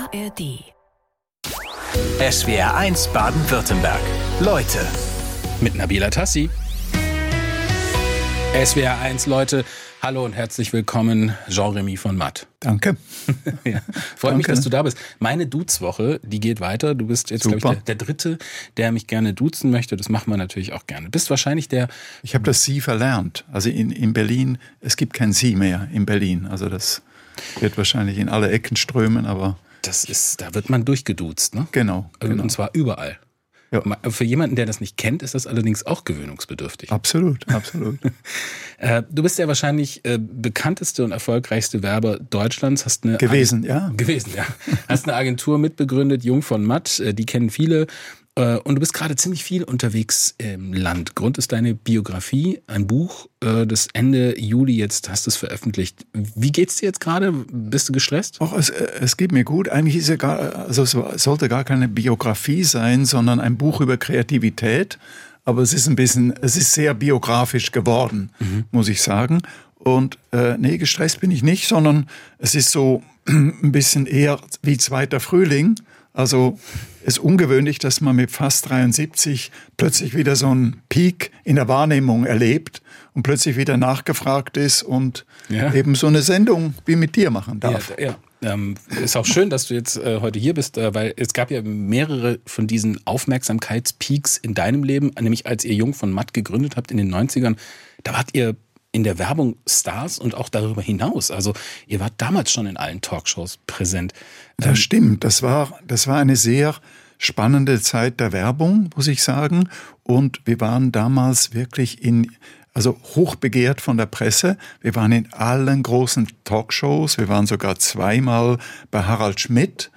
ARD. SWR1 Baden-Württemberg. Leute. Mit Nabila Tassi. SWR1 Leute. Hallo und herzlich willkommen, Jean-Remy von Matt. Danke. Ja, freut mich, dass du da bist. Meine Dutzwoche, die geht weiter. Du bist jetzt, glaube ich, der Dritte, der mich gerne duzen möchte. Das machen wir natürlich auch gerne. Du bist wahrscheinlich der... Ich habe das Sie verlernt. Also in Berlin, es gibt kein Sie mehr in Berlin. Also das wird wahrscheinlich in alle Ecken strömen, aber... Da wird man durchgeduzt, ne? Genau. Und zwar überall. Ja. Für jemanden, der das nicht kennt, ist das allerdings auch gewöhnungsbedürftig. Absolut, absolut. Du bist der wahrscheinlich bekannteste und erfolgreichste Werber Deutschlands. Hast eine Gewesen, ja. Hast eine Agentur mitbegründet, Jung von Matt, die kennen viele. Und du bist gerade ziemlich viel unterwegs im Land. Grund ist deine Biografie, ein Buch, das Ende Juli jetzt hast du es veröffentlicht. Wie geht's dir jetzt gerade? Bist du gestresst? Ach, es geht mir gut. Eigentlich ist es sollte gar keine Biografie sein, sondern ein Buch über Kreativität. Aber es ist sehr biografisch geworden, muss ich sagen. Und nee, gestresst bin ich nicht, sondern es ist so ein bisschen eher wie zweiter Frühling. Also es ist ungewöhnlich, dass man mit fast 73 plötzlich wieder so einen Peak in der Wahrnehmung erlebt und plötzlich wieder nachgefragt ist und eben so eine Sendung wie mit dir machen darf. Ja. Ist auch schön, dass du jetzt heute hier bist, weil es gab ja mehrere von diesen Aufmerksamkeitspeaks in deinem Leben, nämlich als ihr Jung von Matt gegründet habt in den 90ern, da wart ihr in der Werbung Stars und auch darüber hinaus. Also ihr wart damals schon in allen Talkshows präsent. Das stimmt. Das war eine sehr spannende Zeit der Werbung, muss ich sagen. Und wir waren damals wirklich hochbegehrt von der Presse. Wir waren in allen großen Talkshows. Wir waren sogar zweimal bei Harald Schmidt.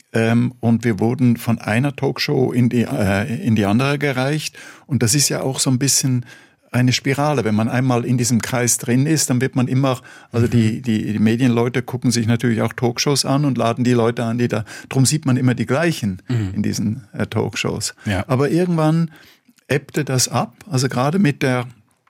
Und wir wurden von einer Talkshow in die andere gereicht. Und das ist ja auch so ein bisschen eine Spirale. Wenn man einmal in diesem Kreis drin ist, dann wird man immer, also die Medienleute gucken sich natürlich auch Talkshows an und laden die Leute an, drum sieht man immer die gleichen in diesen Talkshows. Ja. Aber irgendwann ebbte das ab, also gerade mit der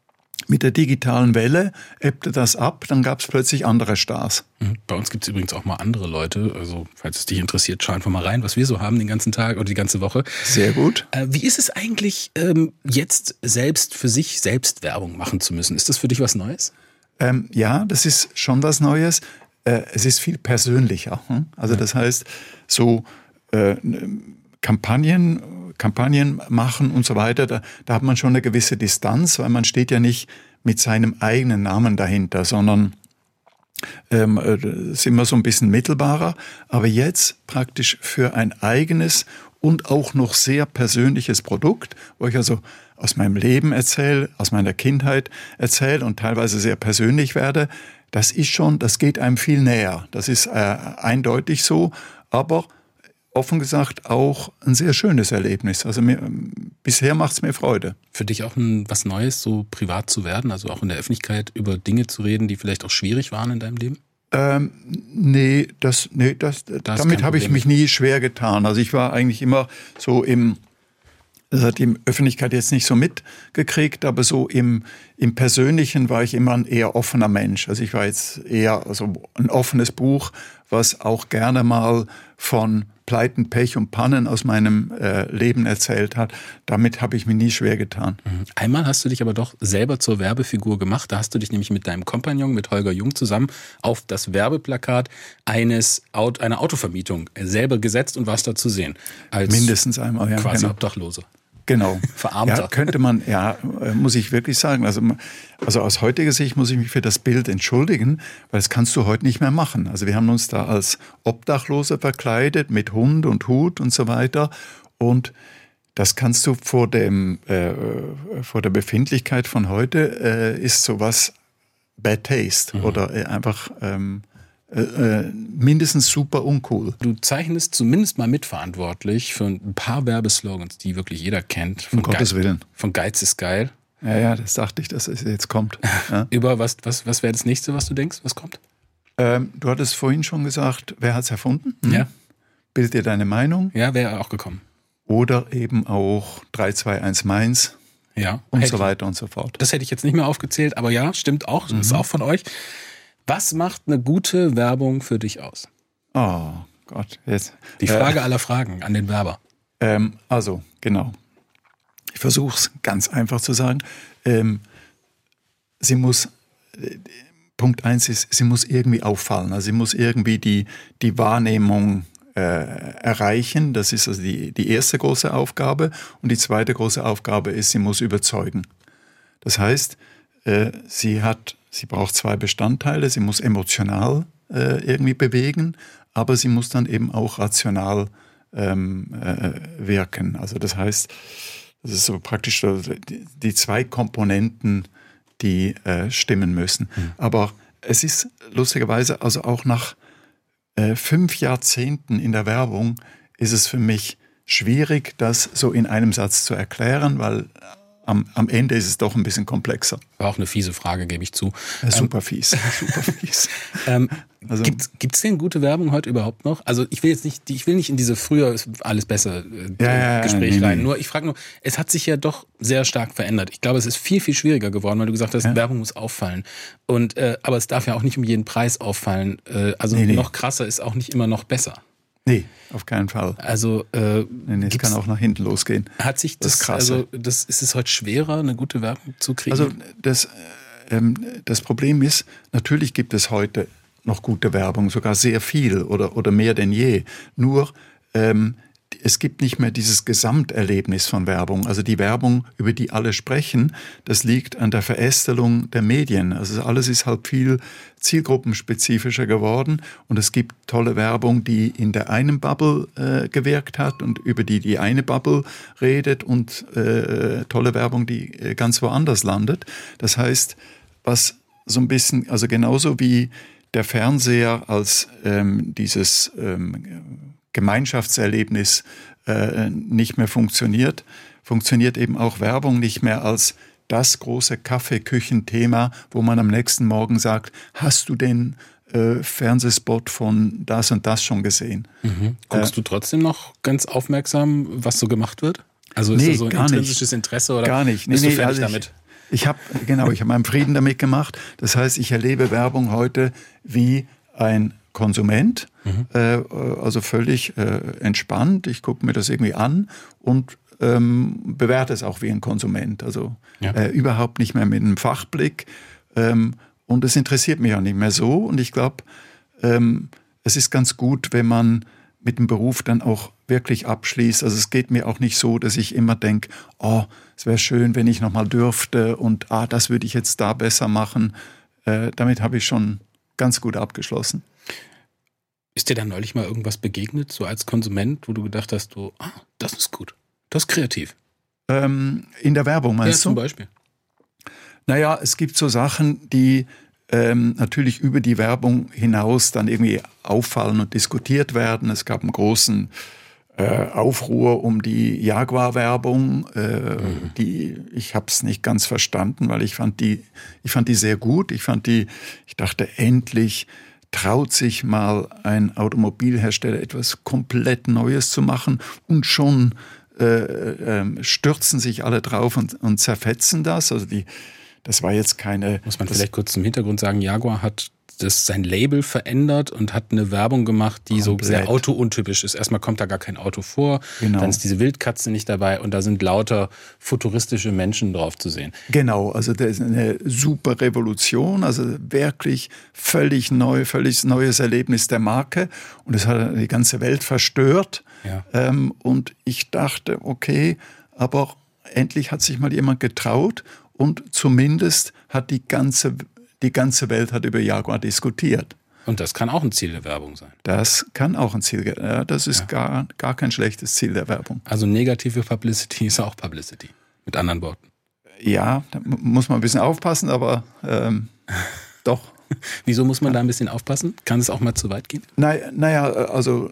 digitalen Welle ebbte das ab, dann gab es plötzlich andere Stars. Bei uns gibt es übrigens auch mal andere Leute, also falls es dich interessiert, schau einfach mal rein, was wir so haben den ganzen Tag oder die ganze Woche. Sehr gut. Wie ist es eigentlich, jetzt selbst für sich selbst Werbung machen zu müssen? Ist das für dich was Neues? Ja, das ist schon was Neues. Es ist viel persönlicher. Also das heißt, so Kampagnen machen und so weiter, da hat man schon eine gewisse Distanz, weil man steht ja nicht mit seinem eigenen Namen dahinter, sondern ist immer so ein bisschen mittelbarer. Aber jetzt praktisch für ein eigenes und auch noch sehr persönliches Produkt, wo ich also aus meinem Leben erzähle, aus meiner Kindheit erzähle und teilweise sehr persönlich werde, das geht einem viel näher. Das ist eindeutig so, aber offen gesagt auch ein sehr schönes Erlebnis. Also bisher macht es mir Freude. Für dich auch was Neues, so privat zu werden, also auch in der Öffentlichkeit über Dinge zu reden, die vielleicht auch schwierig waren in deinem Leben? Damit habe ich mich nie schwer getan. Also ich war eigentlich immer so das hat die Öffentlichkeit jetzt nicht so mitgekriegt, aber so im Persönlichen war ich immer ein eher offener Mensch. Also ich war jetzt eher ein offenes Buch, was auch gerne mal von Pleiten, Pech und Pannen aus meinem Leben erzählt hat. Damit habe ich mir nie schwer getan. Einmal hast du dich aber doch selber zur Werbefigur gemacht. Da hast du dich nämlich mit deinem Kompagnon, mit Holger Jung zusammen auf das Werbeplakat einer Autovermietung selber gesetzt und warst da zu sehen. Als mindestens einmal, ja. Quasi Obdachlose. Genau. Verarmter. Ja, könnte man, muss ich wirklich sagen. Also aus heutiger Sicht muss ich mich für das Bild entschuldigen, weil das kannst du heute nicht mehr machen. Also wir haben uns da als Obdachlose verkleidet mit Hund und Hut und so weiter. Und das kannst du vor der Befindlichkeit von heute ist sowas Bad Taste oder einfach mindestens super uncool. Du zeichnest zumindest mal mitverantwortlich für ein paar Werbeslogans, die wirklich jeder kennt. Um Gottes Willen. Von Geiz ist geil. Ja, das dachte ich, dass es jetzt kommt. Ja. Über was wäre das nächste, was du denkst, was kommt? Du hattest vorhin schon gesagt, wer hat es erfunden? Ja. Bild dir deine Meinung. Ja, wäre auch gekommen. Oder eben auch 321 Mainz. Ja. Und so weiter und so fort. Das hätte ich jetzt nicht mehr aufgezählt, aber ja, stimmt auch. Das ist auch von euch. Was macht eine gute Werbung für dich aus? Oh, Gott, jetzt. Die Frage aller Fragen an den Werber. Also, genau. Ich versuche es ganz einfach zu sagen. Punkt 1 ist, sie muss irgendwie auffallen. Also sie muss irgendwie die Wahrnehmung erreichen. Das ist also die erste große Aufgabe. Und die zweite große Aufgabe ist, sie muss überzeugen. Das heißt, sie braucht zwei Bestandteile. Sie muss emotional irgendwie bewegen, aber sie muss dann eben auch rational wirken. Also das heißt, das ist so praktisch die zwei Komponenten, die stimmen müssen. Aber es ist lustigerweise, also auch nach 5 Jahrzehnten in der Werbung ist es für mich schwierig, das so in einem Satz zu erklären, weil am Ende ist es doch ein bisschen komplexer. War auch eine fiese Frage, gebe ich zu. Super fies, super fies. Also, gibt's denn gute Werbung heute überhaupt noch? Also ich will nicht in diese früher ist alles besser Gespräch rein. Nur ich frage nur, es hat sich ja doch sehr stark verändert. Ich glaube, es ist viel, viel schwieriger geworden, weil du gesagt hast, Werbung muss auffallen. Und aber es darf ja auch nicht um jeden Preis auffallen. Noch krasser ist auch nicht immer noch besser. Nee, auf keinen Fall. Also es kann auch nach hinten losgehen. Hat sich das krasse. Also ist es heute schwerer, eine gute Werbung zu kriegen? Also das Problem ist, natürlich gibt es heute noch gute Werbung, sogar sehr viel oder mehr denn je. Nur es gibt nicht mehr dieses Gesamterlebnis von Werbung. Also die Werbung, über die alle sprechen, das liegt an der Verästelung der Medien. Also alles ist halt viel zielgruppenspezifischer geworden und es gibt tolle Werbung, die in der einen Bubble gewirkt hat und über die eine Bubble redet und tolle Werbung, die ganz woanders landet. Das heißt, was so ein bisschen, also genauso wie der Fernseher als dieses Gemeinschaftserlebnis nicht mehr funktioniert eben auch Werbung nicht mehr als das große Kaffeeküchenthema, wo man am nächsten Morgen sagt, hast du den Fernsehspot von das und das schon gesehen? Guckst du trotzdem noch ganz aufmerksam, was so gemacht wird? Also ist das so ein intrinsisches Interesse oder gar nicht. Bist du fertig damit? Ich habe meinen Frieden damit gemacht. Das heißt, ich erlebe Werbung heute wie ein Konsument, also völlig entspannt. Ich gucke mir das irgendwie an und bewerte es auch wie ein Konsument. Also überhaupt nicht mehr mit einem Fachblick. Und es interessiert mich auch nicht mehr so. Und ich glaube, es ist ganz gut, wenn man mit dem Beruf dann auch wirklich abschließt. Also es geht mir auch nicht so, dass ich immer denke, es wäre schön, wenn ich nochmal dürfte und das würde ich jetzt da besser machen. Damit habe ich schon ganz gut abgeschlossen. Ist dir dann neulich mal irgendwas begegnet, so als Konsument, wo du gedacht hast, das ist gut, das ist kreativ? In der Werbung meinst du? Ja, zum Beispiel. Naja, es gibt so Sachen, die natürlich über die Werbung hinaus dann irgendwie auffallen und diskutiert werden. Es gab einen großen Aufruhr um die Jaguar-Werbung. Ich habe es nicht ganz verstanden, weil ich fand die sehr gut. Ich dachte, endlich traut sich mal ein Automobilhersteller etwas komplett Neues zu machen und schon stürzen sich alle drauf und zerfetzen das. Also das war jetzt keine... Muss man vielleicht kurz zum Hintergrund sagen, Jaguar hat sein Label verändert und hat eine Werbung gemacht, die komplett so sehr autountypisch ist. Erstmal kommt da gar kein Auto vor, dann ist diese Wildkatze nicht dabei und da sind lauter futuristische Menschen drauf zu sehen. Genau, also das ist eine super Revolution, also wirklich völlig neues Erlebnis der Marke und es hat die ganze Welt verstört. Ja. Und ich dachte, okay, aber endlich hat sich mal jemand getraut und zumindest hat die ganze Welt hat über Jaguar diskutiert. Und das kann auch ein Ziel der Werbung sein. Das kann auch ein Ziel, das ist gar kein schlechtes Ziel der Werbung. Also negative Publicity ist auch Publicity, mit anderen Worten. Ja, da muss man ein bisschen aufpassen, aber doch. Wieso muss man da ein bisschen aufpassen? Kann es auch mal zu weit gehen? Naja, also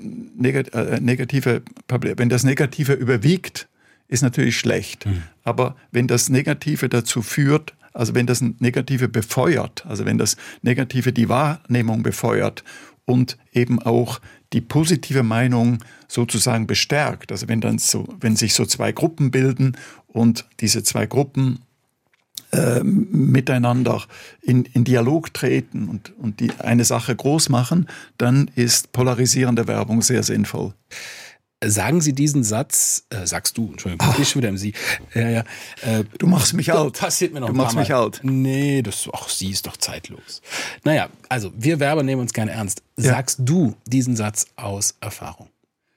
wenn das Negative überwiegt, ist natürlich schlecht. Aber wenn das Negative dazu führt, also wenn das Negative befeuert, also wenn das Negative die Wahrnehmung befeuert und eben auch die positive Meinung sozusagen bestärkt, also wenn sich so zwei Gruppen bilden und diese zwei Gruppen miteinander in Dialog treten und eine Sache groß machen, dann ist polarisierende Werbung sehr sinnvoll. Sagen Sie diesen Satz, sagst du, Entschuldigung, ich bin schon wieder im Sie. Ja. Du machst mich alt. Passiert mir noch Du ein paar machst mich Mal. alt. Nee, Sie ist doch zeitlos. Naja, also wir Werber nehmen uns gerne ernst. Sagst du diesen Satz aus Erfahrung?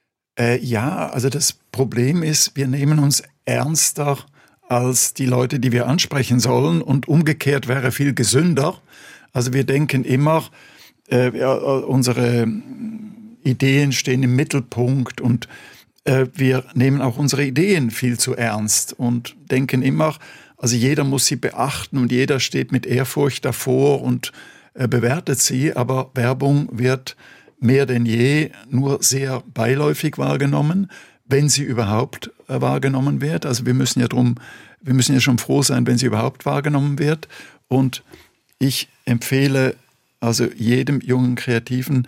Ja, also das Problem ist, wir nehmen uns ernster als die Leute, die wir ansprechen sollen, und umgekehrt wäre viel gesünder. Also wir denken immer, unsere Ideen stehen im Mittelpunkt und wir nehmen auch unsere Ideen viel zu ernst und denken immer, also jeder muss sie beachten und jeder steht mit Ehrfurcht davor und bewertet sie, aber Werbung wird mehr denn je nur sehr beiläufig wahrgenommen, wenn sie überhaupt wahrgenommen wird. Also wir müssen ja schon froh sein, wenn sie überhaupt wahrgenommen wird. Und ich empfehle also jedem jungen Kreativen,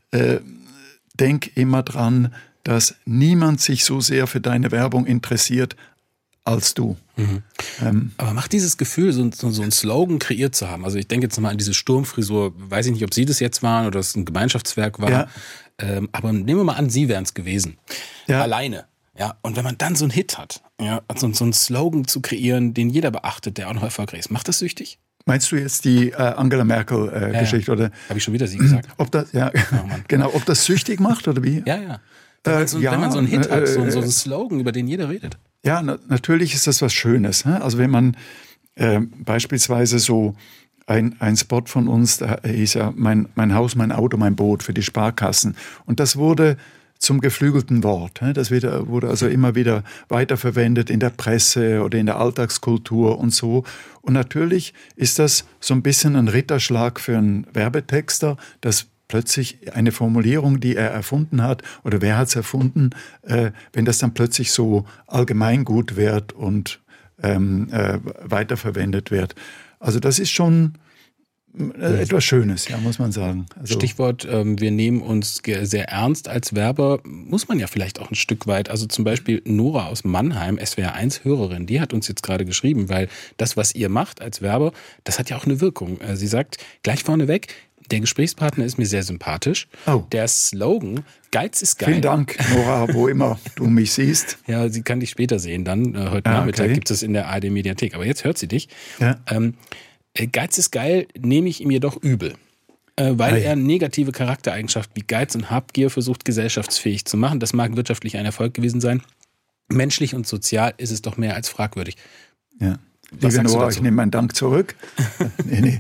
denk immer dran, dass niemand sich so sehr für deine Werbung interessiert als du. Mhm. Aber macht dieses Gefühl, so einen Slogan kreiert zu haben, also ich denke jetzt mal an diese Sturmfrisur, weiß ich nicht, ob Sie das jetzt waren oder es ein Gemeinschaftswerk war, Ja. Aber nehmen wir mal an, Sie wären es gewesen. Ja. Alleine. Ja, und wenn man dann so einen Hit hat, ja, so einen Slogan zu kreieren, den jeder beachtet, der auch noch erfolgreich ist, macht das süchtig? Meinst du jetzt die Angela Merkel-Geschichte? Ja. Habe ich schon wieder Sie gesagt. Ob das, ja, genau, ob das süchtig macht oder wie? Ja. Wenn man so einen Hit hat, so einen Slogan, über den jeder redet. Ja, natürlich ist das was Schönes. Ne? Also wenn man beispielsweise so ein Spot von uns, da hieß ja mein Haus, mein Auto, mein Boot für die Sparkassen. Und das wurde zum geflügelten Wort. Das wurde also immer wieder weiterverwendet in der Presse oder in der Alltagskultur und so. Und natürlich ist das so ein bisschen ein Ritterschlag für einen Werbetexter, dass plötzlich eine Formulierung, die er erfunden hat, oder wer hat es erfunden, wenn das dann plötzlich so allgemeingut wird und weiterverwendet wird. Also das ist schon etwas Schönes, ja, muss man sagen. Also Stichwort, wir nehmen uns sehr ernst als Werber, muss man ja vielleicht auch ein Stück weit. Also zum Beispiel Nora aus Mannheim, SWR1 Hörerin, die hat uns jetzt gerade geschrieben, weil das, was ihr macht als Werber, das hat ja auch eine Wirkung. Sie sagt gleich vorneweg, der Gesprächspartner ist mir sehr sympathisch. Oh. Der Slogan, Geiz ist geil. Vielen Dank, Nora, wo immer du mich siehst. Ja, sie kann dich später sehen dann. Heute Nachmittag gibt es in der ARD-Mediathek. Aber jetzt hört sie dich. Ja. Geiz ist geil, nehme ich ihm jedoch übel. Weil er negative Charaktereigenschaften wie Geiz und Habgier versucht, gesellschaftsfähig zu machen. Das mag wirtschaftlich ein Erfolg gewesen sein. Menschlich und sozial ist es doch mehr als fragwürdig. Ja. Liebe Nora, ich nehme meinen Dank zurück. Nee.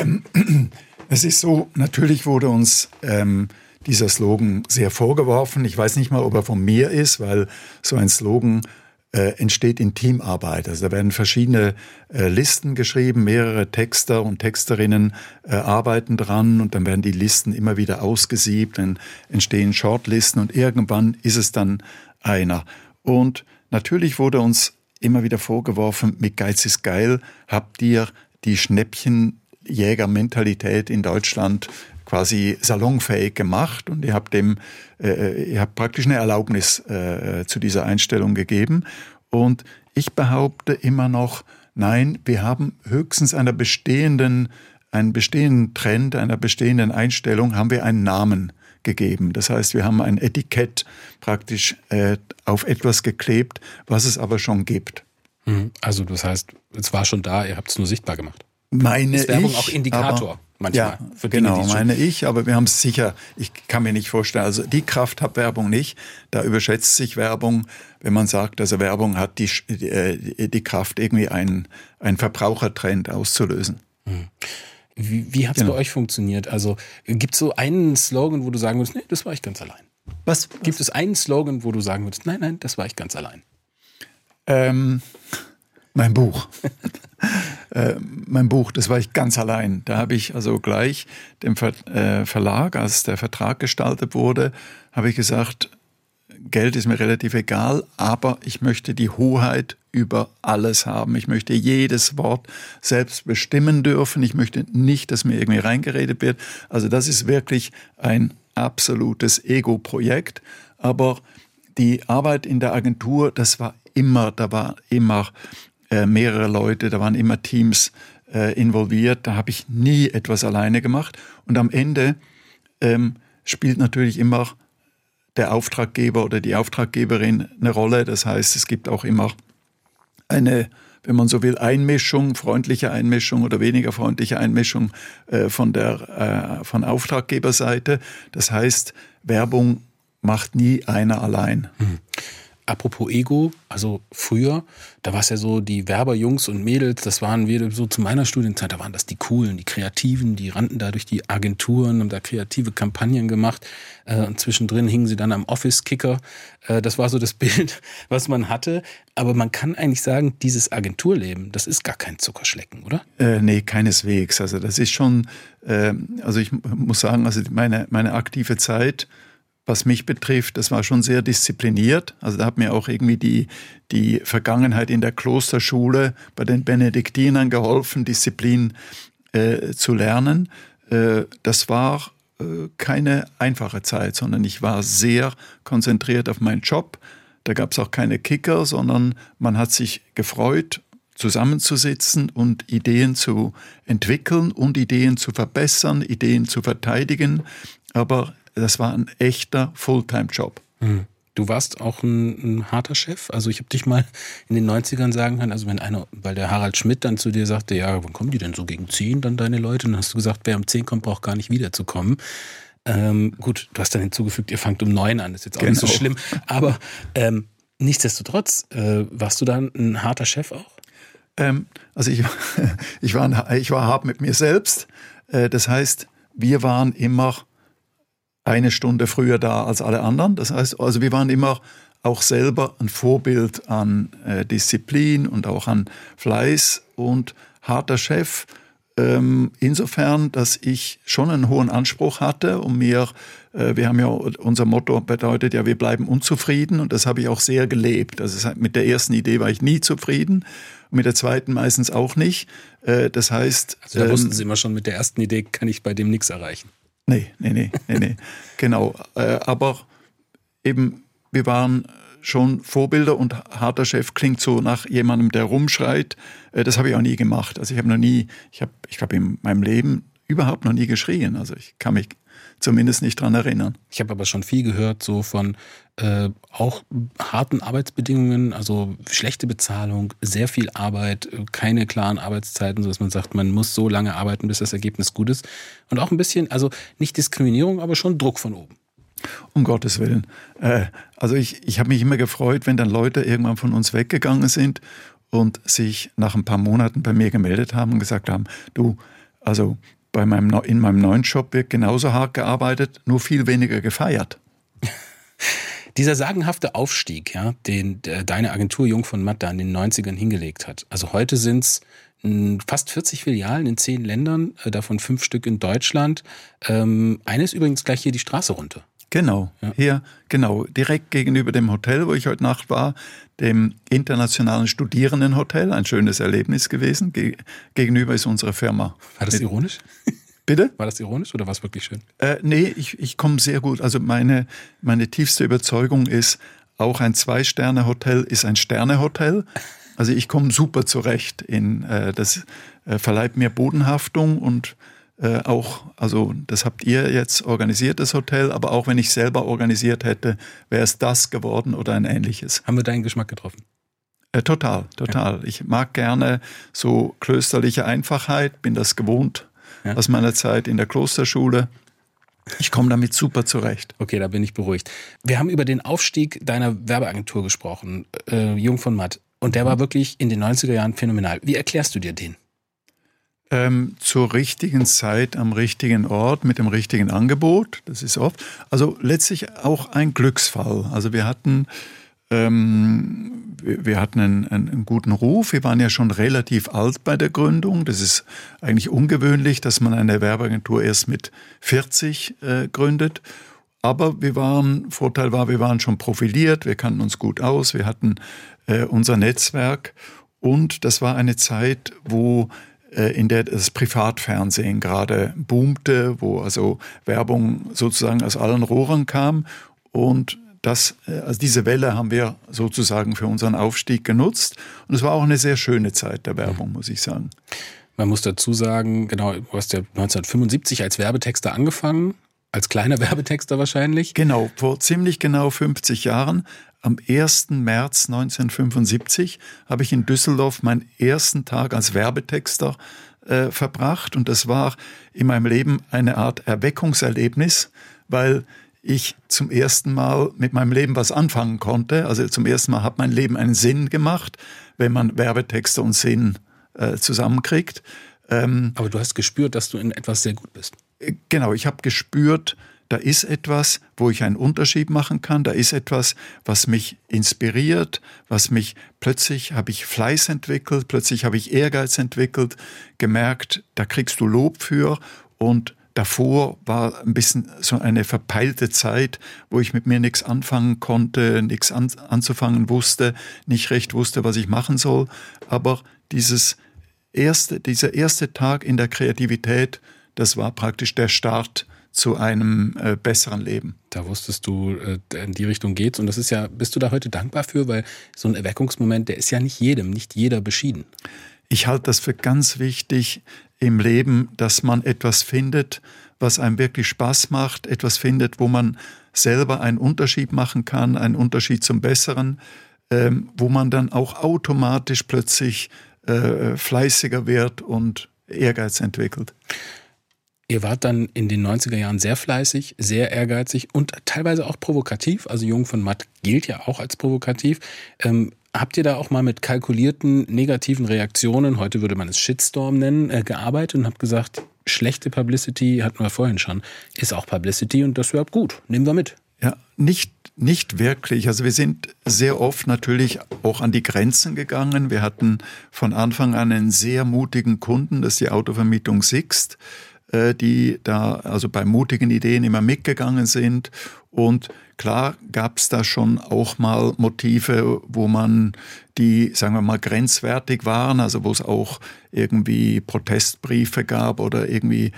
Es ist so, natürlich wurde uns dieser Slogan sehr vorgeworfen. Ich weiß nicht mal, ob er von mir ist, weil so ein Slogan entsteht in Teamarbeit. Also da werden verschiedene Listen geschrieben, mehrere Texter und Texterinnen arbeiten dran und dann werden die Listen immer wieder ausgesiebt, dann entstehen Shortlisten und irgendwann ist es dann einer. Und natürlich wurde uns immer wieder vorgeworfen, mit Geiz ist geil, habt ihr die Schnäppchenjägermentalität in Deutschland quasi salonfähig gemacht und ihr habt praktisch eine Erlaubnis zu dieser Einstellung gegeben. Und ich behaupte immer noch, nein, wir haben höchstens einen bestehenden Trend, einer bestehenden Einstellung, haben wir einen Namen gegeben. Das heißt, wir haben ein Etikett praktisch auf etwas geklebt, was es aber schon gibt. Also das heißt, es war schon da, ihr habt es nur sichtbar gemacht. Ist Werbung auch Indikator manchmal? Ja, für Dinge, genau, meine ich, aber wir haben es sicher, ich kann mir nicht vorstellen, also die Kraft hat Werbung nicht, da überschätzt sich Werbung, wenn man sagt, also Werbung hat die Kraft, irgendwie einen Verbrauchertrend auszulösen. Wie hat es bei euch funktioniert? Also gibt es so einen Slogan, wo du sagen würdest, nee, das war ich ganz allein? Was? Gibt es einen Slogan, wo du sagen würdest, nein, das war ich ganz allein? Mein Buch. Mein Buch, das war ich ganz allein. Da habe ich also gleich dem Verlag, als der Vertrag gestaltet wurde, habe ich gesagt, Geld ist mir relativ egal, aber ich möchte die Hoheit über alles haben. Ich möchte jedes Wort selbst bestimmen dürfen. Ich möchte nicht, dass mir irgendwie reingeredet wird. Also das ist wirklich ein absolutes Ego-Projekt. Aber die Arbeit in der Agentur, da war immer mehrere Leute, da waren immer Teams involviert, da habe ich nie etwas alleine gemacht. Und am Ende spielt natürlich immer der Auftraggeber oder die Auftraggeberin eine Rolle. Das heißt, es gibt auch immer eine, wenn man so will, Einmischung, freundliche Einmischung oder weniger freundliche Einmischung von Auftraggeberseite. Das heißt, Werbung macht nie einer allein. Apropos Ego, also früher, da war es ja so, die Werberjungs und Mädels, das waren wir so zu meiner Studienzeit, da waren das die Coolen, die Kreativen, die rannten da durch die Agenturen, haben da kreative Kampagnen gemacht und zwischendrin hingen sie dann am Office-Kicker. Das war so das Bild, was man hatte. Aber man kann eigentlich sagen, dieses Agenturleben, das ist gar kein Zuckerschlecken, oder? Nee, keineswegs. Also das ist schon, also ich muss sagen, also meine aktive Zeit, was mich betrifft, das war schon sehr diszipliniert. Also da hat mir auch irgendwie die Vergangenheit in der Klosterschule bei den Benediktinern geholfen, Disziplin zu lernen. Das war keine einfache Zeit, sondern ich war sehr konzentriert auf meinen Job. Da gab es auch keine Kicker, sondern man hat sich gefreut, zusammenzusitzen und Ideen zu entwickeln und Ideen zu verbessern, Ideen zu verteidigen. Aber das war ein echter Fulltime-Job. Du warst auch ein harter Chef. Also ich habe dich mal in den 90ern sagen können, also weil der Harald Schmidt dann zu dir sagte, ja, wann kommen die denn so gegen 10 dann deine Leute? Und dann hast du gesagt, wer um 10 kommt, braucht gar nicht wiederzukommen. Gut, du hast dann hinzugefügt, ihr fangt um 9 an, das ist jetzt auch nicht so schlimm. Aber nichtsdestotrotz, warst du dann ein harter Chef auch? Also ich war hart mit mir selbst. Das heißt, wir waren immer eine Stunde früher da als alle anderen. Das heißt, also wir waren immer auch selber ein Vorbild an Disziplin und auch an Fleiß und harter Chef. Insofern, dass ich schon einen hohen Anspruch hatte und wir haben ja, unser Motto bedeutet ja, wir bleiben unzufrieden und das habe ich auch sehr gelebt. Also mit der ersten Idee war ich nie zufrieden und mit der zweiten meistens auch nicht. Das heißt... Also da wussten Sie immer schon, mit der ersten Idee kann ich bei dem nichts erreichen. Nee. Genau. Aber eben, wir waren schon Vorbilder und harter Chef klingt so nach jemandem, der rumschreit. Das habe ich auch nie gemacht. Also ich habe in meinem Leben überhaupt noch nie geschrien. Also ich kann mich zumindest nicht dran erinnern. Ich habe aber schon viel gehört, so von auch harten Arbeitsbedingungen, also schlechte Bezahlung, sehr viel Arbeit, keine klaren Arbeitszeiten, sodass man sagt, man muss so lange arbeiten, bis das Ergebnis gut ist. Und auch ein bisschen, also nicht Diskriminierung, aber schon Druck von oben. Um Gottes Willen. Also ich habe mich immer gefreut, wenn dann Leute irgendwann von uns weggegangen sind und sich nach ein paar Monaten bei mir gemeldet haben und gesagt haben, du, also in meinem neuen Job wird genauso hart gearbeitet, nur viel weniger gefeiert. Dieser sagenhafte Aufstieg, ja, den deine Agentur Jung von Matt da in den 90ern hingelegt hat. Also heute sind es fast 40 Filialen in 10 Ländern, davon 5 Stück in Deutschland. Eine ist übrigens gleich hier die Straße runter. Genau, ja. Hier, genau, direkt gegenüber dem Hotel, wo ich heute Nacht war, dem Internationalen Studierendenhotel, ein schönes Erlebnis gewesen. Gegenüber ist unsere Firma. War das ironisch? Bitte? War das ironisch oder war es wirklich schön? Nee, ich komme sehr gut. Also meine tiefste Überzeugung ist, auch ein 2-Sterne-Hotel ist ein Sternehotel. Also ich komme super zurecht. Das verleiht mir Bodenhaftung und auch, also das habt ihr jetzt organisiert, das Hotel, aber auch wenn ich selber organisiert hätte, wäre es das geworden oder ein ähnliches. Haben wir deinen Geschmack getroffen? Total. Ja. Ich mag gerne so klösterliche Einfachheit, bin das gewohnt aus meiner Zeit in der Klosterschule. Ich komme damit super zurecht. Okay, da bin ich beruhigt. Wir haben über den Aufstieg deiner Werbeagentur gesprochen, Jung von Matt. Und der war wirklich in den 90er Jahren phänomenal. Wie erklärst du dir den? Zur richtigen Zeit, am richtigen Ort, mit dem richtigen Angebot. Das ist oft. Also letztlich auch ein Glücksfall. Also wir hatten einen guten Ruf. Wir waren ja schon relativ alt bei der Gründung. Das ist eigentlich ungewöhnlich, dass man eine Werbeagentur erst mit 40 gründet. Aber Vorteil war, wir waren schon profiliert, wir kannten uns gut aus, wir hatten unser Netzwerk. Und das war eine Zeit, in der das Privatfernsehen gerade boomte, wo also Werbung sozusagen aus allen Rohren kam. Und also diese Welle haben wir sozusagen für unseren Aufstieg genutzt. Und es war auch eine sehr schöne Zeit der Werbung, muss ich sagen. Man muss dazu sagen, genau, du hast ja 1975 als Werbetexter angefangen, als kleiner Werbetexter wahrscheinlich. Genau, vor ziemlich genau 50 Jahren, am 1. März 1975, habe ich in Düsseldorf meinen ersten Tag als Werbetexter verbracht. Und das war in meinem Leben eine Art Erweckungserlebnis, weil ich zum ersten Mal mit meinem Leben was anfangen konnte. Also zum ersten Mal hat mein Leben einen Sinn gemacht, wenn man Werbetexter und Sinn zusammenkriegt. Aber du hast gespürt, dass du in etwas sehr gut bist. Genau, ich habe gespürt, da ist etwas, wo ich einen Unterschied machen kann. Da ist etwas, was mich inspiriert, plötzlich habe ich Fleiß entwickelt, plötzlich habe ich Ehrgeiz entwickelt, gemerkt, da kriegst du Lob für. Und davor war ein bisschen so eine verpeilte Zeit, wo ich mit mir nichts anfangen konnte, nichts anzufangen wusste, nicht recht wusste, was ich machen soll. Aber dieser erste Tag in der Kreativität, das war praktisch der Start zu einem besseren Leben. Da wusstest du, in die Richtung geht's. Und das ist ja, bist du da heute dankbar für? Weil so ein Erweckungsmoment, der ist ja nicht jeder beschieden. Ich halte das für ganz wichtig im Leben, dass man etwas findet, was einem wirklich Spaß macht, etwas findet, wo man selber einen Unterschied machen kann, einen Unterschied zum Besseren, wo man dann auch automatisch plötzlich fleißiger wird und Ehrgeiz entwickelt. Ihr wart dann in den 90er Jahren sehr fleißig, sehr ehrgeizig und teilweise auch provokativ. Also Jung von Matt gilt ja auch als provokativ. Habt ihr da auch mal mit kalkulierten negativen Reaktionen, heute würde man es Shitstorm nennen, gearbeitet und habt gesagt, schlechte Publicity, hatten wir vorhin schon, ist auch Publicity und das ist überhaupt gut, nehmen wir mit. Ja, nicht wirklich. Also wir sind sehr oft natürlich auch an die Grenzen gegangen. Wir hatten von Anfang an einen sehr mutigen Kunden, das ist die Autovermietung Sixt, die da also bei mutigen Ideen immer mitgegangen sind. Und klar gab es da schon auch mal Motive, wo man die, sagen wir mal, grenzwertig waren, also wo es auch irgendwie Protestbriefe gab oder irgendwie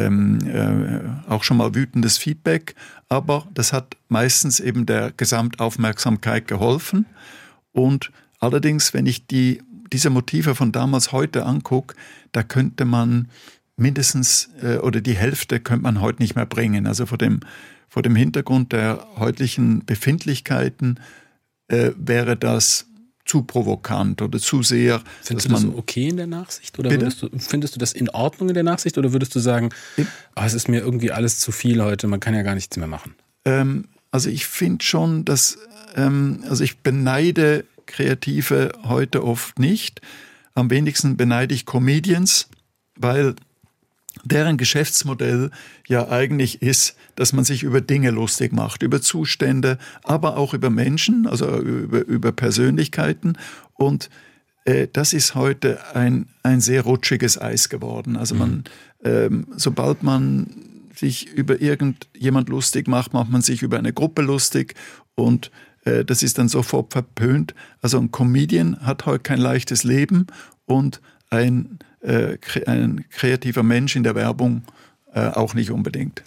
auch schon mal wütendes Feedback. Aber das hat meistens eben der Gesamtaufmerksamkeit geholfen. Und allerdings, wenn ich diese Motive von damals heute angucke, da könnte man mindestens oder die Hälfte könnte man heute nicht mehr bringen. Also vor dem Hintergrund der heutigen Befindlichkeiten wäre das zu provokant oder zu sehr. Findest du das okay in der Nachsicht? Oder findest du das in Ordnung in der Nachsicht? Oder würdest du sagen, es ist mir irgendwie alles zu viel heute, man kann ja gar nichts mehr machen? Also ich finde schon, dass ich beneide Kreative heute oft nicht. Am wenigsten beneide ich Comedians, weil deren Geschäftsmodell ja eigentlich ist, dass man sich über Dinge lustig macht, über Zustände, aber auch über Menschen, also über Persönlichkeiten. Und das ist heute ein sehr rutschiges Eis geworden. Also sobald man sich über irgendjemand lustig macht, macht man sich über eine Gruppe lustig und das ist dann sofort verpönt. Also ein Comedian hat heute kein leichtes Leben und ein kreativer Mensch in der Werbung auch nicht unbedingt.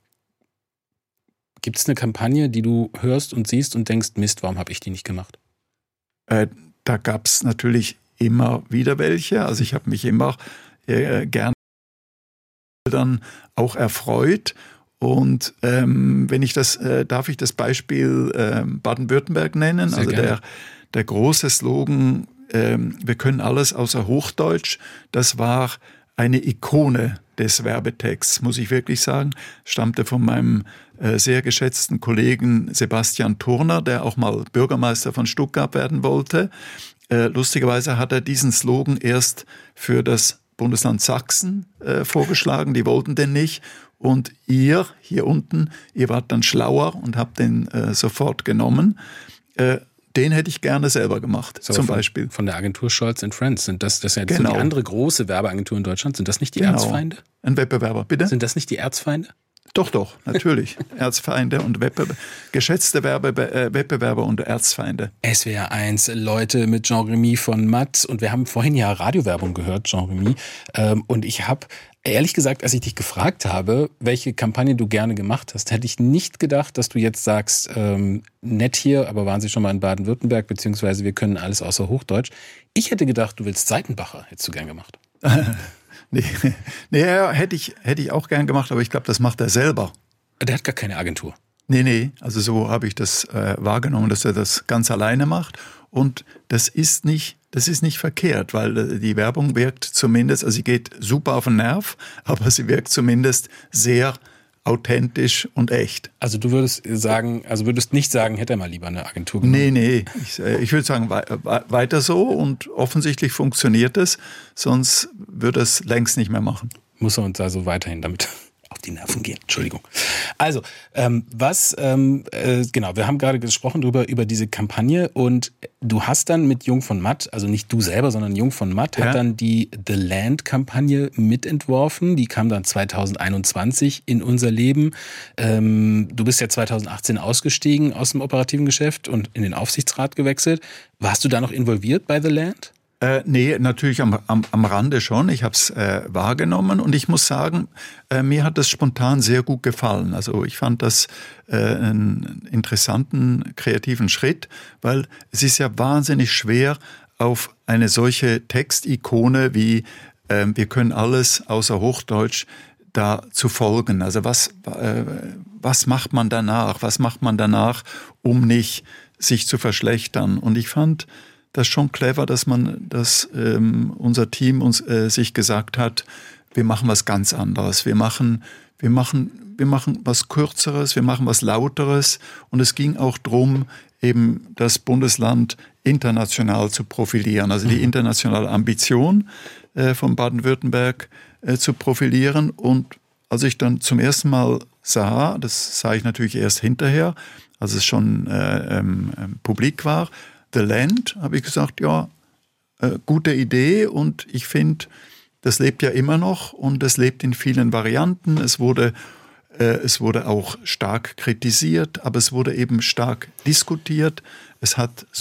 Gibt es eine Kampagne, die du hörst und siehst und denkst, Mist, warum habe ich die nicht gemacht? Da gab es natürlich immer wieder welche. Also ich habe mich immer gerne dann auch erfreut. Und wenn ich darf ich das Beispiel Baden-Württemberg nennen? Sehr also der große Slogan, wir können alles außer Hochdeutsch, das war eine Ikone des Werbetexts, muss ich wirklich sagen. Stammte von meinem sehr geschätzten Kollegen Sebastian Turner, der auch mal Bürgermeister von Stuttgart werden wollte. Lustigerweise hat er diesen Slogan erst für das Bundesland Sachsen vorgeschlagen, die wollten den nicht. Und ihr, hier unten, ihr wart dann schlauer und habt den sofort genommen. Den hätte ich gerne selber gemacht, zum Beispiel. Von der Agentur Scholz & Friends. Das ist ja jetzt so die andere große Werbeagentur in Deutschland. Sind das nicht die Erzfeinde? Ein Wettbewerber, bitte? Sind das nicht die Erzfeinde? Doch, natürlich. Erzfeinde und geschätzte Wettbewerber und Erzfeinde. SWR 1, Leute mit Jean-Remy von Matt. Und wir haben vorhin ja Radiowerbung gehört, Jean-Remy. Und ich habe, ehrlich gesagt, als ich dich gefragt habe, welche Kampagne du gerne gemacht hast, hätte ich nicht gedacht, dass du jetzt sagst, nett hier, aber waren Sie schon mal in Baden-Württemberg, beziehungsweise wir können alles außer Hochdeutsch. Ich hätte gedacht, du willst Seitenbacher, hättest du gern gemacht. Nee, hätte ich auch gern gemacht, aber ich glaube, das macht er selber. Der hat gar keine Agentur. Nee, also so habe ich das wahrgenommen, dass er das ganz alleine macht. Und das ist nicht verkehrt, weil die Werbung wirkt zumindest, also sie geht super auf den Nerv, aber sie wirkt zumindest sehr authentisch und echt. Also du würdest nicht sagen, hätte er mal lieber eine Agentur genommen? Nee, ich würde sagen, weiter so, und offensichtlich funktioniert es, sonst würde es längst nicht mehr machen. Muss er uns also weiterhin damit auf die Nerven gehen. Entschuldigung. Also, genau, wir haben gerade gesprochen über diese Kampagne, und du hast dann mit Jung von Matt, also nicht du selber, sondern Jung von Matt, hat dann die The Land-Kampagne mitentworfen. Die kam dann 2021 in unser Leben. Du bist ja 2018 ausgestiegen aus dem operativen Geschäft und in den Aufsichtsrat gewechselt. Warst du da noch involviert bei The Land? Nee, natürlich am Rande schon. Ich habe es wahrgenommen, und ich muss sagen, mir hat das spontan sehr gut gefallen. Also ich fand das einen interessanten, kreativen Schritt, weil es ist ja wahnsinnig schwer, auf eine solche Textikone wie wir können alles außer Hochdeutsch da zu folgen. Also was macht man danach? Was macht man danach, um nicht sich zu verschlechtern? Und ich fand das ist schon clever, dass unser Team sich gesagt hat, wir machen was ganz anderes. Wir machen was Kürzeres, wir machen was Lauteres. Und es ging auch darum, eben das Bundesland international zu profilieren. Also die internationale Ambition von Baden-Württemberg zu profilieren. Und als ich dann zum ersten Mal sah, das sah ich natürlich erst hinterher, als es schon publik war, The Land, habe ich gesagt, ja, gute Idee, und ich finde, das lebt ja immer noch, und es lebt in vielen Varianten. Es wurde auch stark kritisiert, aber es wurde eben stark diskutiert. Es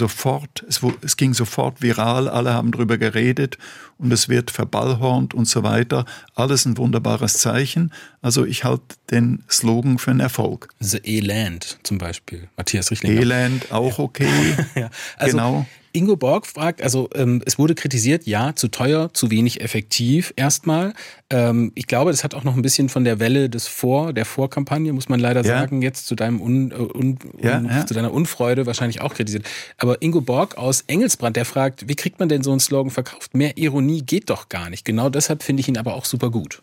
ging sofort viral, alle haben drüber geredet, und es wird verballhornt und so weiter. Alles ein wunderbares Zeichen. Also ich halte den Slogan für einen Erfolg. The E-Land zum Beispiel, Matthias Richtlinger. E-Land auch okay. Ja, also genau. Ingo Borg fragt, also es wurde kritisiert, ja, zu teuer, zu wenig effektiv erstmal. Ich glaube, das hat auch noch ein bisschen von der Welle der Vorkampagne, muss man leider sagen, jetzt zu deinem zu deiner Unfreude wahrscheinlich auch kritisiert. Aber Ingo Borg aus Engelsbrand, der fragt, wie kriegt man denn so einen Slogan verkauft? Mehr Ironie geht doch gar nicht. Genau deshalb finde ich ihn aber auch super gut.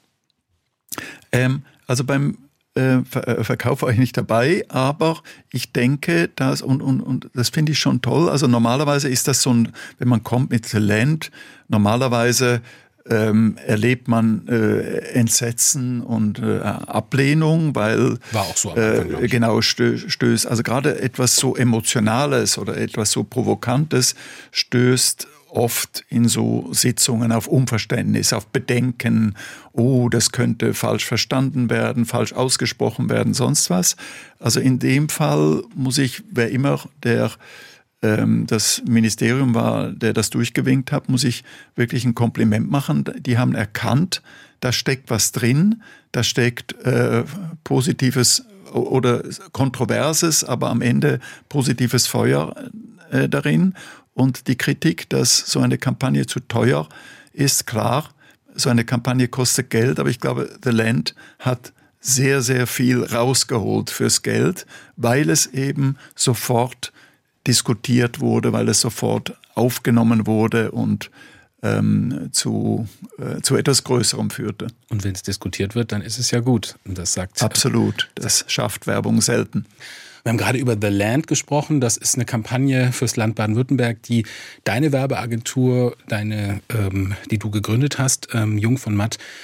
Also beim Verkauf war ich nicht dabei, aber ich denke, und das finde ich schon toll. Also normalerweise ist das so wenn man kommt mit The Land, normalerweise erlebt man Entsetzen und Ablehnung, weil war auch so am Anfang, genau stößt. Also gerade etwas so Emotionales oder etwas so Provokantes stößt oft in so Sitzungen auf Unverständnis, auf Bedenken, das könnte falsch verstanden werden, falsch ausgesprochen werden, sonst was. Also in dem Fall wer immer das Ministerium war, der das durchgewinkt hat, muss ich wirklich ein Kompliment machen. Die haben erkannt, da steckt was drin, da steckt positives oder kontroverses, aber am Ende positives Feuer darin. Und die Kritik, dass so eine Kampagne zu teuer ist, klar, so eine Kampagne kostet Geld, aber ich glaube, The Land hat sehr, sehr viel rausgeholt fürs Geld, weil es eben sofort diskutiert wurde, weil es sofort aufgenommen wurde und zu etwas Größerem führte. Und wenn es diskutiert wird, dann ist es ja gut. Und das sagt absolut. Das schafft Werbung selten. Wir haben gerade über The Land gesprochen. Das ist eine Kampagne fürs Land Baden-Württemberg, die deine Werbeagentur, die du gegründet hast, Jung von Matt,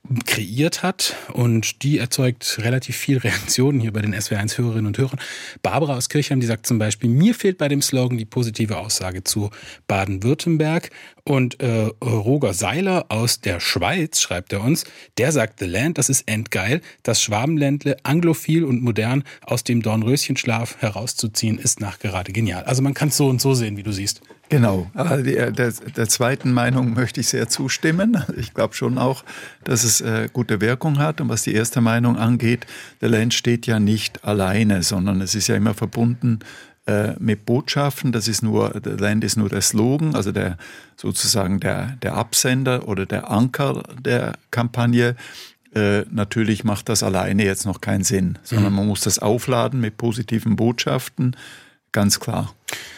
kreiert hat und die erzeugt relativ viel Reaktionen hier bei den SWR1-Hörerinnen und Hörern. Barbara aus Kirchheim, die sagt zum Beispiel, mir fehlt bei dem Slogan die positive Aussage zu Baden-Württemberg. Und Roger Seiler aus der Schweiz, schreibt er uns, der sagt, The Land, das ist endgeil. Das Schwabenländle, anglophil und modern aus dem Dornröschenschlaf herauszuziehen, ist nachgerade genial. Also man kann es so und so sehen, wie du siehst. Genau, aber der zweiten Meinung möchte ich sehr zustimmen. Ich glaube schon auch, dass es gute Wirkung hat. Und was die erste Meinung angeht, The Land steht ja nicht alleine, sondern es ist ja immer verbunden mit Botschaften. The Land ist nur der Slogan, also sozusagen der Absender oder der Anker der Kampagne. Natürlich macht das alleine jetzt noch keinen Sinn, sondern man muss das aufladen mit positiven Botschaften, ganz klar.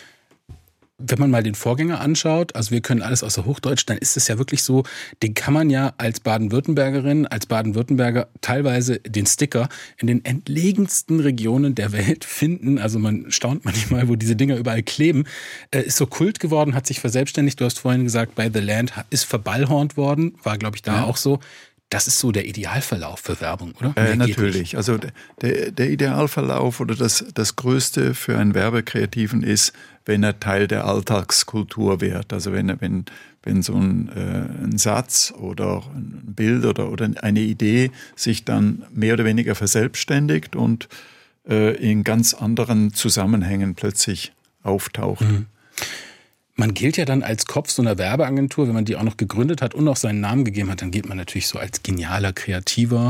Wenn man mal den Vorgänger anschaut, also wir können alles außer Hochdeutsch, dann ist es ja wirklich so, den kann man ja als Baden-Württembergerin, als Baden-Württemberger teilweise den Sticker in den entlegensten Regionen der Welt finden. Also man staunt manchmal, wo diese Dinger überall kleben. Ist so Kult geworden, hat sich verselbstständigt. Du hast vorhin gesagt, bei The Land ist verballhornt worden, war glaube ich da auch so. Das ist so der Idealverlauf für Werbung, oder? Natürlich. Also der Idealverlauf oder das Größte für einen Werbekreativen ist, wenn er Teil der Alltagskultur wird. Also wenn so ein Satz oder ein Bild oder eine Idee sich dann mehr oder weniger verselbstständigt und in ganz anderen Zusammenhängen plötzlich auftaucht. Mhm. Man gilt ja dann als Kopf so einer Werbeagentur, wenn man die auch noch gegründet hat und noch seinen Namen gegeben hat, dann gilt man natürlich so als genialer, kreativer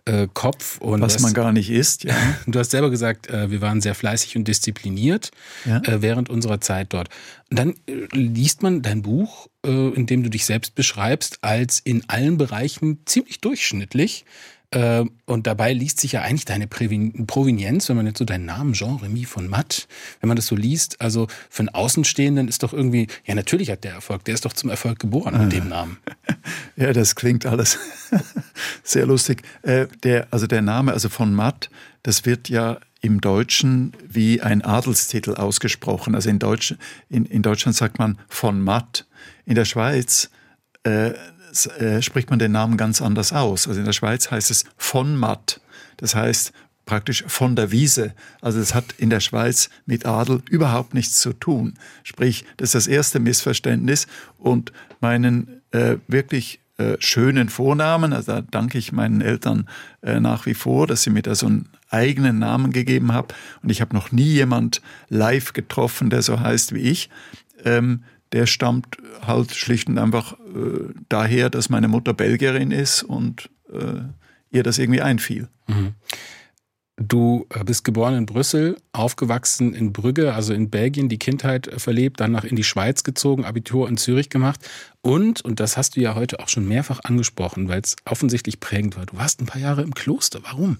Kopf. Und was man gar nicht ist, ja. Du hast selber gesagt, wir waren sehr fleißig und diszipliniert während unserer Zeit dort. Und dann liest man dein Buch, in dem du dich selbst beschreibst, als in allen Bereichen ziemlich durchschnittlich. Und dabei liest sich ja eigentlich deine Provenienz, wenn man jetzt so deinen Namen, Jean-Remy von Matt, wenn man das so liest, also für einen Außenstehenden ist doch irgendwie, ja natürlich hat der Erfolg, der ist doch zum Erfolg geboren mit dem Namen. Ja, das klingt alles sehr lustig. Der Name, also von Matt, das wird ja im Deutschen wie ein Adelstitel ausgesprochen. Also in Deutschland sagt man von Matt. In der Schweiz spricht man den Namen ganz anders aus. Also in der Schweiz heißt es von Matt. Das heißt praktisch von der Wiese. Also das hat in der Schweiz mit Adel überhaupt nichts zu tun. Sprich, das ist das erste Missverständnis. Und meinen wirklich schönen Vornamen, also da danke ich meinen Eltern nach wie vor, dass sie mir da so einen eigenen Namen gegeben haben. Und ich habe noch nie jemand live getroffen, der so heißt wie ich. Der stammt halt schlicht und einfach daher, dass meine Mutter Belgierin ist und ihr das irgendwie einfiel. Mhm. Du bist geboren in Brüssel, aufgewachsen in Brügge, also in Belgien, die Kindheit verlebt, danach in die Schweiz gezogen, Abitur in Zürich gemacht und das hast du ja heute auch schon mehrfach angesprochen, weil es offensichtlich prägend war. Du warst ein paar Jahre im Kloster. Warum?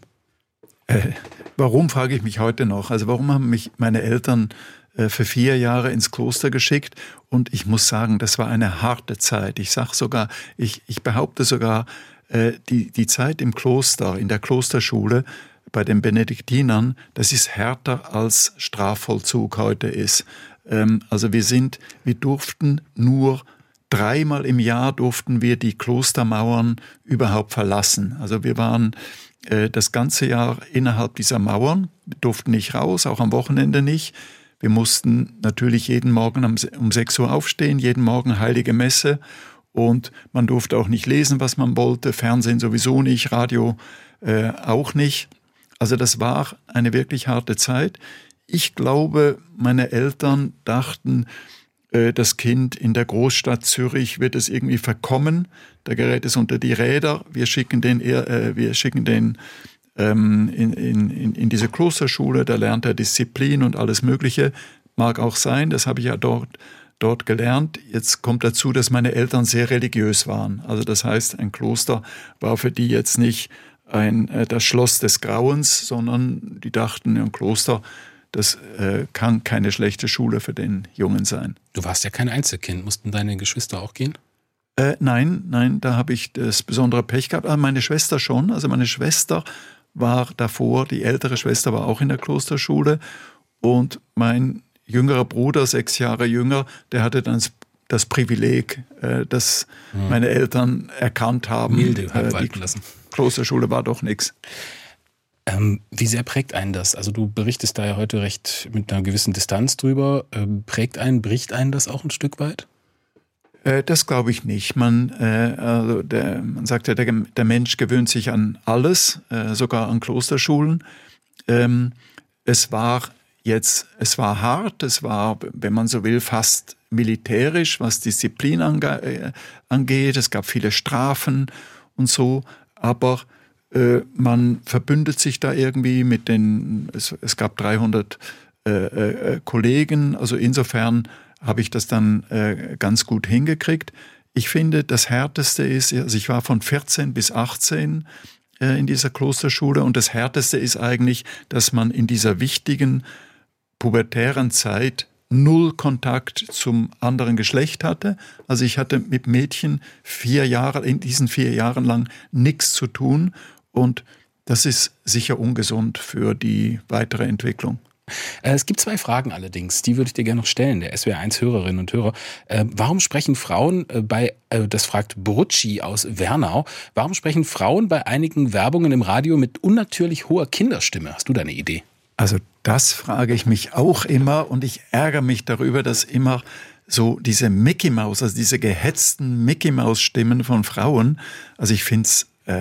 Warum, frage ich mich heute noch. Also warum haben mich meine Eltern für 4 Jahre ins Kloster geschickt? Und ich muss sagen, das war eine harte Zeit. Ich behaupte sogar, die Zeit im Kloster, in der Klosterschule, bei den Benediktinern, das ist härter als Strafvollzug heute ist. Also wir durften nur 3-mal im Jahr durften wir die Klostermauern überhaupt verlassen. Also wir waren das ganze Jahr innerhalb dieser Mauern, durften nicht raus, auch am Wochenende nicht. Wir mussten natürlich jeden Morgen um 6 Uhr aufstehen, jeden Morgen Heilige Messe und man durfte auch nicht lesen, was man wollte, Fernsehen sowieso nicht, Radio auch nicht. Also das war eine wirklich harte Zeit. Ich glaube, meine Eltern dachten, das Kind in der Großstadt Zürich wird es irgendwie verkommen, da gerät es unter die Räder, wir schicken den in diese Klosterschule, da lernt er Disziplin und alles Mögliche. Mag auch sein, das habe ich ja dort gelernt. Jetzt kommt dazu, dass meine Eltern sehr religiös waren. Also das heißt, ein Kloster war für die jetzt nicht das Schloss des Grauens, sondern die dachten, ein Kloster, das kann keine schlechte Schule für den Jungen sein. Du warst ja kein Einzelkind. Mussten deine Geschwister auch gehen? Nein, da habe ich das besondere Pech gehabt. Aber meine Schwester schon. Also meine Schwester war davor, die ältere Schwester war auch in der Klosterschule. Und mein jüngerer Bruder, 6 Jahre jünger, der hatte dann das Privileg, das meine Eltern erkannt haben. Milde hat walten lassen. Klosterschule war doch nichts. Wie sehr prägt einen das? Also du berichtest da ja heute recht mit einer gewissen Distanz drüber. Bricht einen das auch ein Stück weit? Das glaube ich nicht. Man sagt ja, der Mensch gewöhnt sich an alles, sogar an Klosterschulen. Es war hart, es war, wenn man so will, fast militärisch, was Disziplin angeht. Es gab viele Strafen und so, aber man verbündet sich da irgendwie es gab 300 Kollegen, also insofern habe ich das dann ganz gut hingekriegt. Ich finde, das Härteste ist, also ich war von 14 bis 18 in dieser Klosterschule und das Härteste ist eigentlich, dass man in dieser wichtigen pubertären Zeit 0 Kontakt zum anderen Geschlecht hatte. Also ich hatte mit Mädchen in diesen 4 Jahren lang nichts zu tun und das ist sicher ungesund für die weitere Entwicklung. Es gibt 2 Fragen allerdings, die würde ich dir gerne noch stellen, der SWR1-Hörerinnen und Hörer. Warum sprechen Frauen das fragt Brutschi aus Wernau, warum sprechen Frauen bei einigen Werbungen im Radio mit unnatürlich hoher Kinderstimme? Hast du da eine Idee? Also das frage ich mich auch immer und ich ärgere mich darüber, dass immer so diese Mickey Maus, also diese gehetzten Mickey Maus Stimmen von Frauen, also ich finde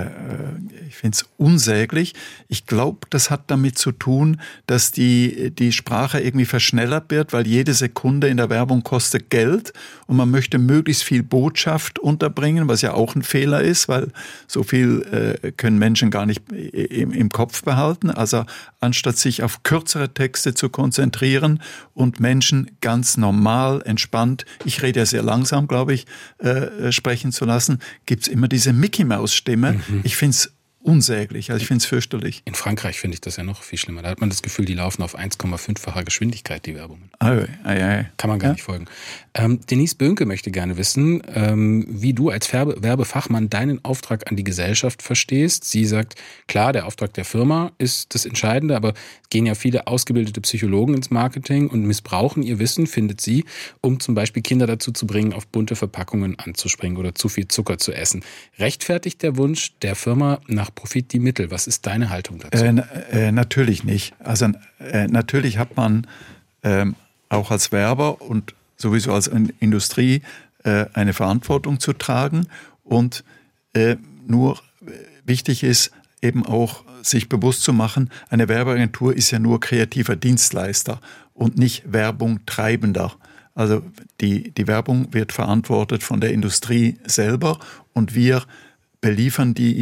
es unsäglich. Ich glaube, das hat damit zu tun, dass die Sprache irgendwie verschnellert wird, weil jede Sekunde in der Werbung kostet Geld und man möchte möglichst viel Botschaft unterbringen, was ja auch ein Fehler ist, weil so viel können Menschen gar nicht im Kopf behalten. Also anstatt sich auf kürzere Texte zu konzentrieren und Menschen ganz normal, entspannt, ich rede ja sehr langsam, glaube ich, sprechen zu lassen, gibt es immer diese Mickey-Maus-Stimme. Ich finde es unsäglich, also ich finde es fürchterlich. In Frankreich finde ich das ja noch viel schlimmer. Da hat man das Gefühl, die laufen auf 1,5-facher Geschwindigkeit, die Werbungen. Kann man gar nicht folgen. Denise Böhnke möchte gerne wissen, wie du als Werbefachmann deinen Auftrag an die Gesellschaft verstehst. Sie sagt, klar, der Auftrag der Firma ist das Entscheidende, aber es gehen ja viele ausgebildete Psychologen ins Marketing und missbrauchen ihr Wissen, findet sie, um zum Beispiel Kinder dazu zu bringen, auf bunte Verpackungen anzuspringen oder zu viel Zucker zu essen. Rechtfertigt der Wunsch der Firma nach Profit die Mittel? Was ist deine Haltung dazu? Natürlich nicht. Also natürlich hat man auch als Werber und sowieso als Industrie eine Verantwortung zu tragen. Und nur wichtig ist eben auch, sich bewusst zu machen, eine Werbeagentur ist ja nur kreativer Dienstleister und nicht Werbung treibender. Also die Werbung wird verantwortet von der Industrie selber und wir beliefern die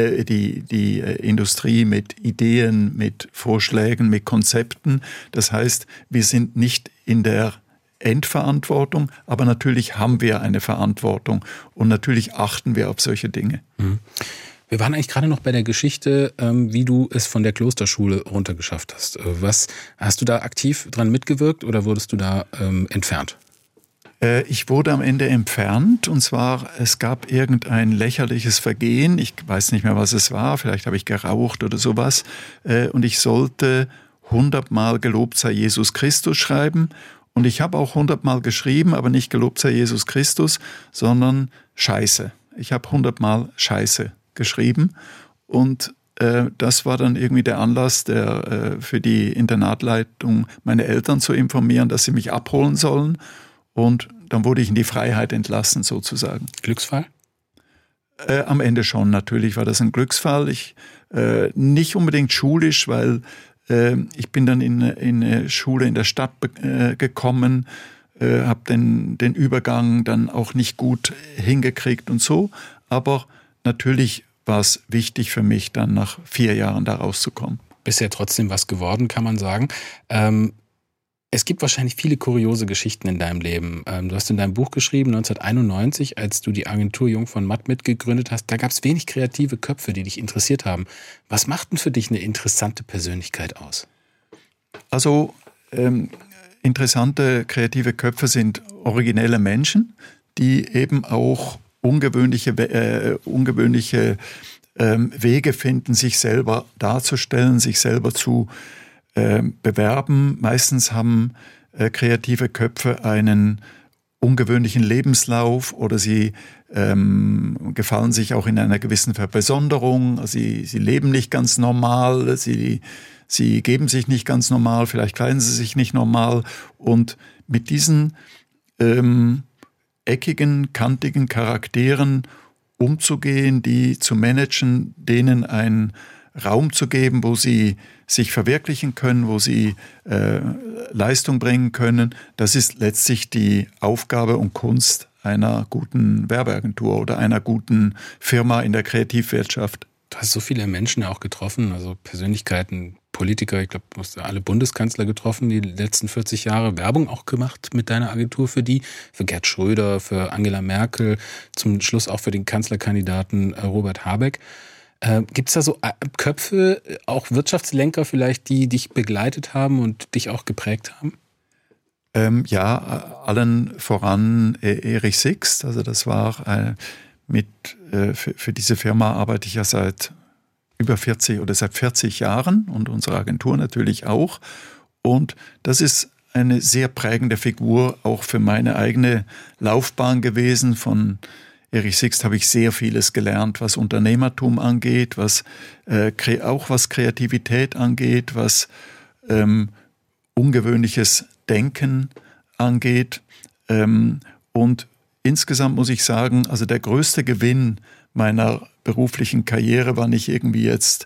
Industrie mit Ideen, mit Vorschlägen, mit Konzepten. Das heißt, wir sind nicht in der Endverantwortung, aber natürlich haben wir eine Verantwortung und natürlich achten wir auf solche Dinge. Wir waren eigentlich gerade noch bei der Geschichte, wie du es von der Klosterschule runtergeschafft hast. Hast du da aktiv dran mitgewirkt oder wurdest du da entfernt? Ich wurde am Ende entfernt und zwar, es gab irgendein lächerliches Vergehen, ich weiß nicht mehr, was es war, vielleicht habe ich geraucht oder sowas und ich sollte 100-mal Gelobt sei Jesus Christus schreiben und ich habe auch 100-mal geschrieben, aber nicht Gelobt sei Jesus Christus, sondern Scheiße. Ich habe 100-mal Scheiße geschrieben und das war dann irgendwie der Anlass, für die Internatleitung meine Eltern zu informieren, dass sie mich abholen sollen. Und dann wurde ich in die Freiheit entlassen, sozusagen. Glücksfall? Am Ende schon, natürlich war das ein Glücksfall. Nicht unbedingt schulisch, weil ich bin dann in eine Schule in der Stadt gekommen, habe den Übergang dann auch nicht gut hingekriegt und so. Aber natürlich war es wichtig für mich, dann nach 4 Jahren da rauszukommen. Bisher trotzdem was geworden, kann man sagen. Es gibt wahrscheinlich viele kuriose Geschichten in deinem Leben. Du hast in deinem Buch geschrieben, 1991, als du die Agentur Jung von Matt mitgegründet hast, da gab es wenig kreative Köpfe, die dich interessiert haben. Was macht denn für dich eine interessante Persönlichkeit aus? Also interessante kreative Köpfe sind originelle Menschen, die eben auch ungewöhnliche Wege finden, sich selber darzustellen, sich selber zu bewerben. Meistens haben kreative Köpfe einen ungewöhnlichen Lebenslauf oder sie gefallen sich auch in einer gewissen Verbesonderung. Sie leben nicht ganz normal, sie geben sich nicht ganz normal, vielleicht kleiden sie sich nicht normal. Und mit diesen eckigen, kantigen Charakteren umzugehen, die zu managen, denen einen Raum zu geben, wo sie sich verwirklichen können, wo sie Leistung bringen können, das ist letztlich die Aufgabe und Kunst einer guten Werbeagentur oder einer guten Firma in der Kreativwirtschaft. Du hast so viele Menschen ja auch getroffen, also Persönlichkeiten, Politiker, ich glaube, du hast alle Bundeskanzler getroffen, die letzten 40 Jahre Werbung auch gemacht mit deiner Agentur für Gerd Schröder, für Angela Merkel, zum Schluss auch für den Kanzlerkandidaten Robert Habeck. Gibt es da so Köpfe, auch Wirtschaftslenker vielleicht, die dich begleitet haben und dich auch geprägt haben? Ja, allen voran Erich Sixt. Also das war für diese Firma arbeite ich ja seit über 40 oder seit 40 Jahren und unsere Agentur natürlich auch. Und das ist eine sehr prägende Figur auch für meine eigene Laufbahn gewesen. Von Erich Sixt habe ich sehr vieles gelernt, was Unternehmertum angeht, auch was Kreativität angeht, was ungewöhnliches Denken angeht. Und insgesamt muss ich sagen, also der größte Gewinn meiner beruflichen Karriere war nicht irgendwie jetzt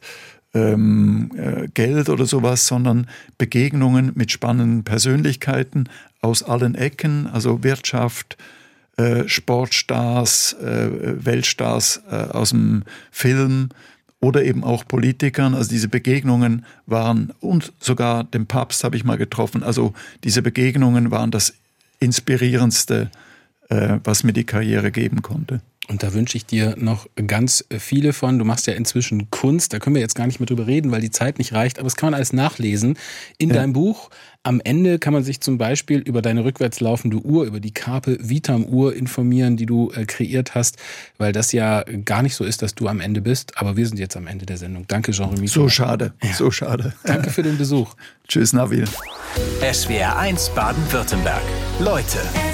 Geld oder sowas, sondern Begegnungen mit spannenden Persönlichkeiten aus allen Ecken, also Wirtschaft, Sportstars, Weltstars aus dem Film oder eben auch Politikern. Also diese Begegnungen waren, und sogar den Papst habe ich mal getroffen, also diese Begegnungen waren das Inspirierendste, was mir die Karriere geben konnte. Und da wünsche ich dir noch ganz viele von. Du machst ja inzwischen Kunst, da können wir jetzt gar nicht mehr drüber reden, weil die Zeit nicht reicht, aber das kann man alles nachlesen in deinem Buch. Am Ende kann man sich zum Beispiel über deine rückwärts laufende Uhr, über die Carpe Vitam Uhr informieren, die du kreiert hast, weil das ja gar nicht so ist, dass du am Ende bist, aber wir sind jetzt am Ende der Sendung. Danke, Jean-Remy. So schade, so schade. Danke für den Besuch. Tschüss, Nabil. SWR 1 Baden-Württemberg. Leute.